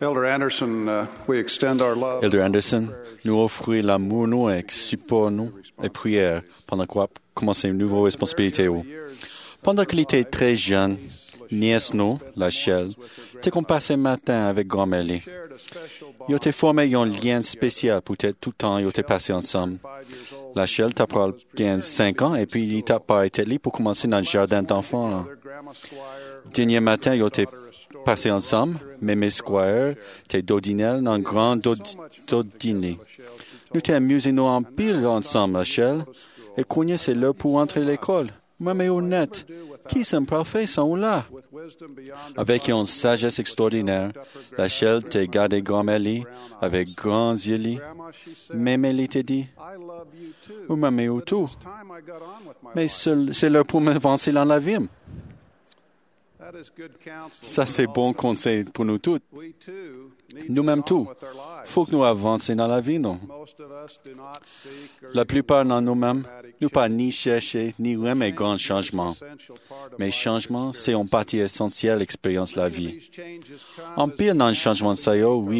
Elder Anderson, nous offrons l'amour nous et support nous et prière pendant qu'on commence une nouvelle responsabilité. Pendant qu'il était très jeune, nièce nous, la Shell, t'es qu'on passait matin avec grand-mère. Ils ont formé un lien spécial pour tout le temps, ils ont passé ensemble. La Shell t'a pris 5 ans et puis il t'a pas été là pour commencer dans le jardin d'enfants. Dernier matin, ils ont passé ensemble, mais mes squires, t'es dodinel dans un grand dîner. Nous t'amusons nous en pile ensemble, la Shell, et qu'on c'est là pour entrer à l'école. Mais honnête, qui sont parfaits sont là. Avec une sagesse extraordinaire, la Shell t'a gardé grand-mère avec grands yeux. Même elle t'a dit, vous m'aimez au tout. Mais c'est là pour m'avancer dans la vie. Ça, c'est bon conseil pour nous tous. Nous-mêmes tous. Faut que nous avancions dans la vie, non? La plupart de nous-mêmes, nous pas ni chercher, ni aimer grands changements. Mais changement, c'est une partie essentielle de l'expérience de la vie. En pire dans le changement de ça,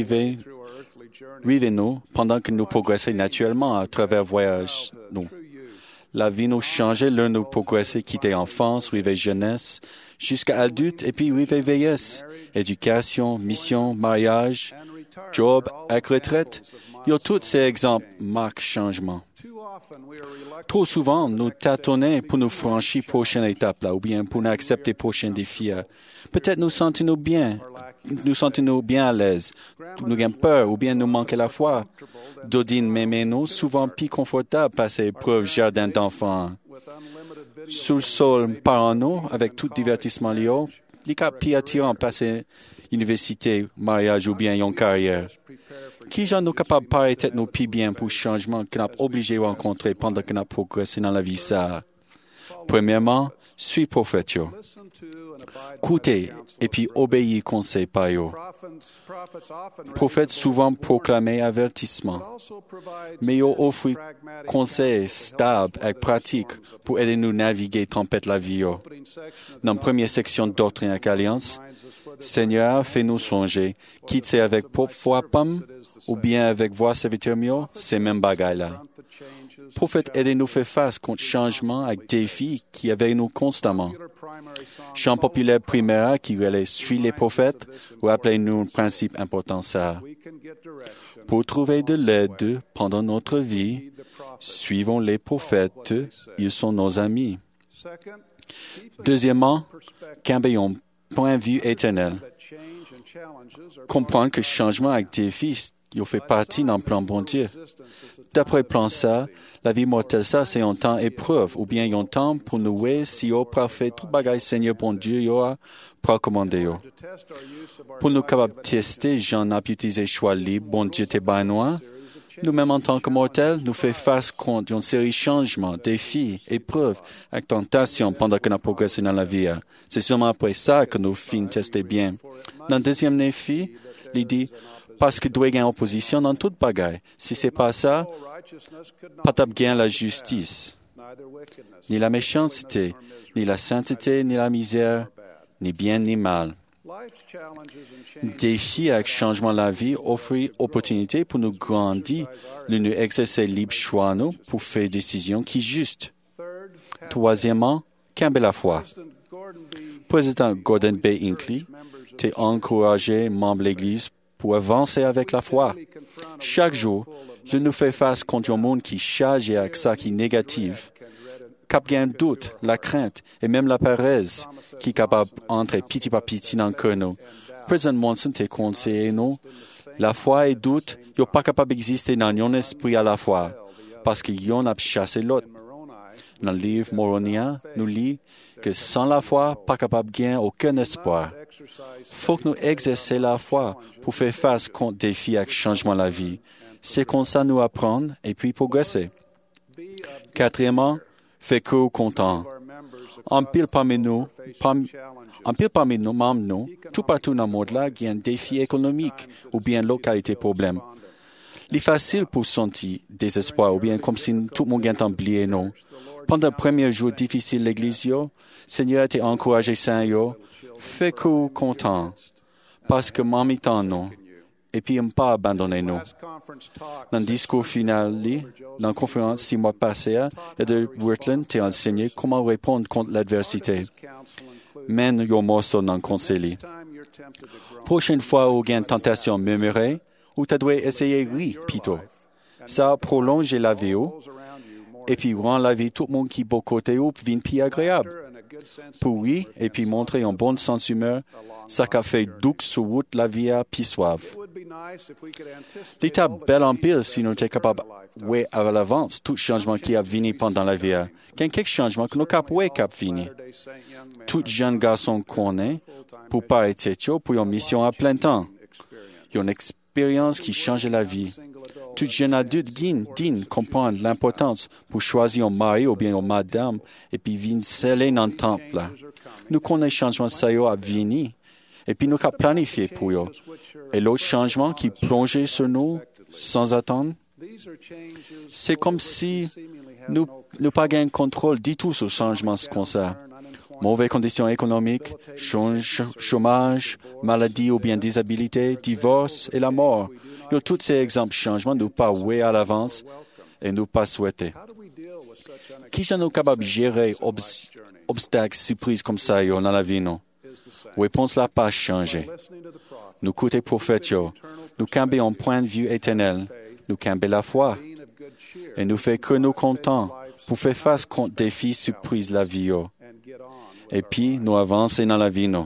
vivez-nous pendant que nous progressons naturellement à travers le voyage, nous. La vie nous change, l'un nous progresse, quitter enfance, vivre jeunesse, jusqu'à adulte, et puis vivre vieillesse, éducation, mission, mariage, job, avec retraite. Il y a tous ces exemples marquent changement. Trop souvent, nous tâtonnons pour nous franchir la prochaine étape, là, ou bien pour nous accepter les prochains défis. Peut-être nous sentons-nous bien à l'aise, nous avons peur, ou bien nous manquons la foi. Dodine mémé-nous, souvent plus confortable par ces épreuves jardin d'enfants. Sous le sol, par nous, avec tout divertissement lié, les cas plus attirants passer université, mariage ou bien une carrière. Qui j'en nous capables de parler tête nous plus bien pour le changement que nous sommes obligés de rencontrer pendant que nous progressons dans la vie ça? Premièrement, suis prophète. Écoutez et puis obéis conseil par eux. Prophètes souvent proclamés avertissement, mais ils offrent conseils stables et pratiques pour aider nous naviguer tempête la vie. Dans la première section de Doctrine et Alliance, Seigneur, fais-nous songer, quitte c'est avec foi pomme ou bien avec voix serviteur mieux, c'est même bagaille là. Prophète, aidez-nous faire face contre changements avec défis qui avaient nous constamment. Chant populaire primaire qui relève suit les prophètes, rappelez-nous un principe important ça. Pour trouver de l'aide pendant notre vie, suivons les prophètes, ils sont nos amis. Deuxièmement, camper un point de vue éternel. Comprendre que changement avec défis, il fait partie d'un plan bon Dieu. D'après le plan ça, la vie mortelle ça, c'est un temps épreuve, ou bien un temps pour nous voir si au parfait tout bagaille Seigneur bon Dieu y aura recommandé. Pour nous capables de tester, j'en ai utilisé choix libre, bon Dieu t'es nous-mêmes en tant que mortels, nous faisons face contre une série de changements, défis, épreuves, avec tentation pendant que nous progressons dans la vie. C'est seulement après ça que nous finissons tester bien. Dans le deuxième défi, il dit, parce que doit y avoir opposition dans toute bagaille. Si c'est pas ça, pas de gain la justice, ni la méchanceté, ni la sainteté, ni la misère, ni bien ni mal. Défi avec changement de la vie offre opportunité pour nous grandir, de nous exercer libre choix nous pour faire des décisions qui sont justes. Troisièmement, camber la foi. Président Gordon B. Hinckley t'a encouragé membres de l'Église pour avancer avec la foi. Chaque jour, il nous fait face contre un monde qui charge avec ça qui est négatif, cap gain doute, la crainte et même la paresse qui est capable d'entrer petit par petit dans le cœur nous. Président Monson t'a conseillé nous, la foi et doute, ils ne sont pas capables d'exister dans un esprit à la fois, parce qu'ils ont chassé l'autre. Dans le livre moronien, nous lit que sans la foi, pas capable de gagner aucun espoir. Faut que nous exercer la foi pour faire face contre des défis avec changement de la vie. C'est comme ça nous apprendre et puis progresser. Quatrièmement, fait que content. En pile parmi nous, membres nous, tout partout dans le monde là, il y a un défi économique ou bien localité problème. Il est facile pour sentir désespoir ou bien comme si tout le monde a oublié nous. Pendant le premier jour difficile de l'église, Seigneur t'a encouragé Saint, fait que content, parce que m'en temps nous, et puis pas abandonné nous. Dans le discours final, dans la conférence 6 mois passés, Heather Wirtland t'a enseigné comment répondre contre l'adversité. Mène yo morceau dans le conseil. Prochaine fois où il y a une tentation murmurer, ou tu dois essayer oui, plutôt. Ça prolonge la vie, et puis rend la vie tout le monde qui est beau côté ou vient plus agréable. Pour oui, et puis montrer un bon sens d'humeur, ça qu'a fait doux sur route la vie à puis soif. L'état bel en pile si nous étions capables de voir à l'avance tout changement qui a venu pendant la vie. Il y a quelques changements que nous capables de venir. Tout jeune garçon qu'on est, pour pas être têtu, pour une mission à plein temps. Il y a une expérience qui change la vie. Tout jeune adulte digne comprendre l'importance pour choisir un mari ou bien une madame et puis vient sceller dans le temple. Nous connaissons le changement ça à venir et puis nous avons planifié pour eux. Et l'autre changement qui plongeait sur nous sans attendre, c'est comme si nous pas gagné contrôle du tout sur le changement comme ça. Mauvaises conditions économiques, chômage, maladie ou bien disabilité, divorce et la mort. Il y a tous ces exemples de changements, nous pas ouais à l'avance et nous pas souhaiter. Qui sommes-nous capables de gérer obstacles, surprises comme ça dans la vie, non? Réponse là pas changé. Nous écoutons prophètes, nous cambions un point de vue éternel, nous cambions la foi et nous faisons que nous contents pour faire face contre des défis, surprises la vie. Et puis, nous avançons dans la vie, non.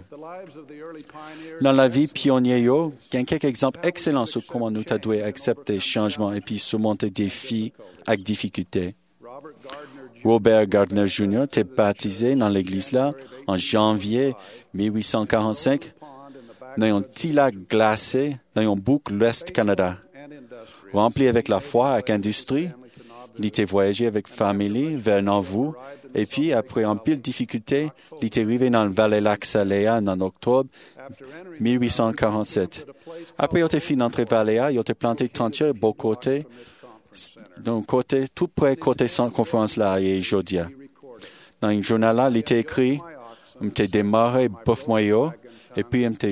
Dans la vie pionnière, il y a quelques exemples excellents sur comment nous devons accepter les changements et puis surmonter des défis avec difficulté. Robert Gardner Jr. était baptisé dans l'église là en janvier 1845 dans un petit lac glacé dans un bouc l'Ouest Canada. Rempli avec la foi, avec l'industrie, il était voyagé avec famille vers Nauvoo. Et puis, après un pile de difficultés, il est arrivé dans le Valley Lac Saléa en octobre 1847. Après, il a fini d'entrer Valéa, il a planté tentière beau côté, d'un côté, tout près côté centre conférence là, et Jodia. Dans un journal là, il était écrit, il était démarré bof moyo, et puis il était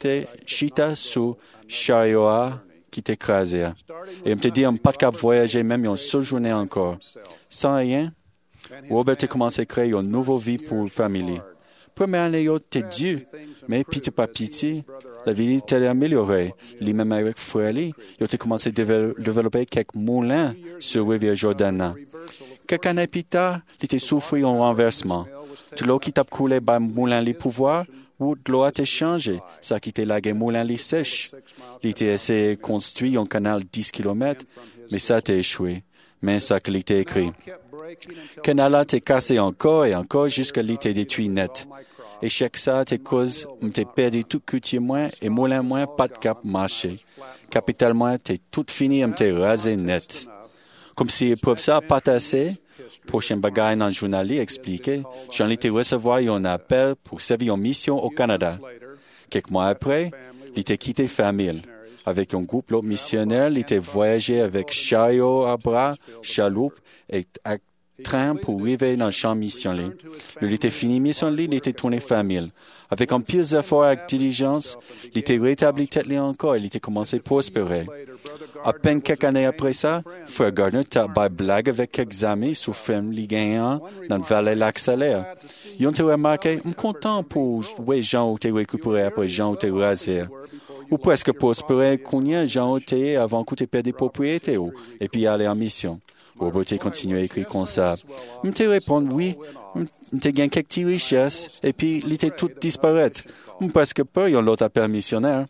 chita sous Charioa qui était écrasé. Et il était dit, on pas de voyager même une seule journée encore. Sans rien, Robert a commencé à créer une nouvelle vie pour la famille. Première année, il était dur, mais petit à petit, la vie était améliorée. Lui-même avec frère, il a commencé à développer quelques moulins sur la rivière Jordan. Quelques années plus tard, il était souffert un renversement. De l'eau qui t'a coulé par le moulin les pouvoirs, ou de l'eau a été changée. Ça qui était là, le moulin les sèche. Il était essayé de construire un canal de 10 km, mais ça a échoué. Mais ça qu'il était écrit. Le canal a été cassé encore et encore jusqu'à l'été détruit net. Et chaque ça, t'es cause, t'es perdu tout culture moins et moulin moins, pas de cap marché. Capital moins, t'es tout fini, t'es rasé net. Comme si épreuve ça, pas assez, prochain bagaille dans le journal expliqué, j'en étais recevoir un appel pour servir en mission au Canada. Quelques mois après, il était quitté famille. Avec un groupe d'autres missionnaires, il était voyagé avec chariot à bras, chaloupe et train pour arriver dans le champ missionnaire. Il était fini missionnaire, il était tourné famille. Avec un pire effort et diligence, il était rétabli tête encore, il était commencé à prospérer. À peine quelques années après ça, Frère Gardner t'a blague avec quelques amis sous film Ligue 1 dans le Valley Lac Salaire. Ils ont remarqué, je suis content pour les gens qui ont été récupérés après les gens qui ont été rasés. Ou presque prospérer, combien de gens ont été avant qu'ils aient perdu des propriétés, et puis aller en mission. Robert a continué à écrire comme ça. Je te réponds, oui, je gagné quelques petites richesses, et puis il était tout disparaître. Presque peur, ils ont l'autre appel missionnaire.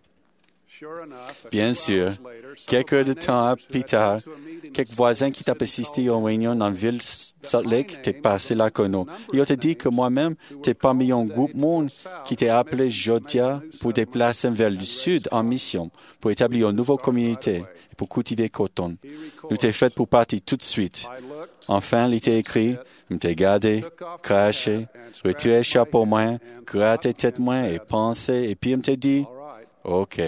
Bien sûr, quelques heures de temps plus tard, quelques voisins qui t'ont assisté à une réunion dans la ville Salt Lake t'ont passé là que nous. Ils ont dit que moi-même, t'es parmi un groupe monde qui t'a appelé Jodia pour déplacer vers le sud en mission, pour établir une nouvelle communauté et pour cultiver coton. Nous t'es fait pour partir tout de suite. Enfin, il était écrit, je t'ai gardé, craché, retiré chapeau moins, gratté tête moins et pensé, et puis il t'a dit, OK.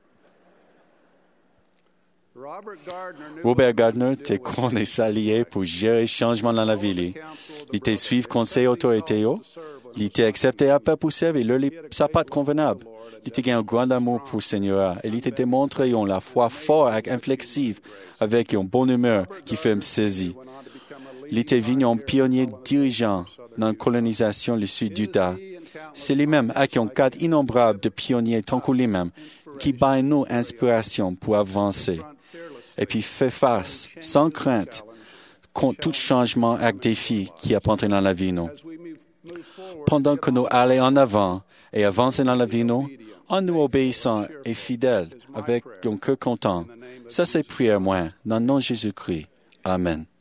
Robert Gardner était qu'on est s'allier pour gérer les changements dans la ville. Il était suivre conseil autorité Il était accepté à pas poussière et le sapat convenable. Il était un grand amour pour le Seigneur. Il était démontré en la foi fort et inflexive avec une bonne humeur qui fait me saisir. Il était venu en pionnier dirigeant dans la colonisation du sud d'Utah. C'est lui-même à qui on cadre innombrable de pionniers tant que lui-même qui bat nous inspiration pour avancer et puis fait face sans crainte contre tout changement et défi qui apporte dans la vie nous. Pendant que nous allons en avant et avancer dans la vie nous, en nous obéissant et fidèles avec un cœur content. Ça c'est prière moi, dans le nom de Jésus-Christ. Amen.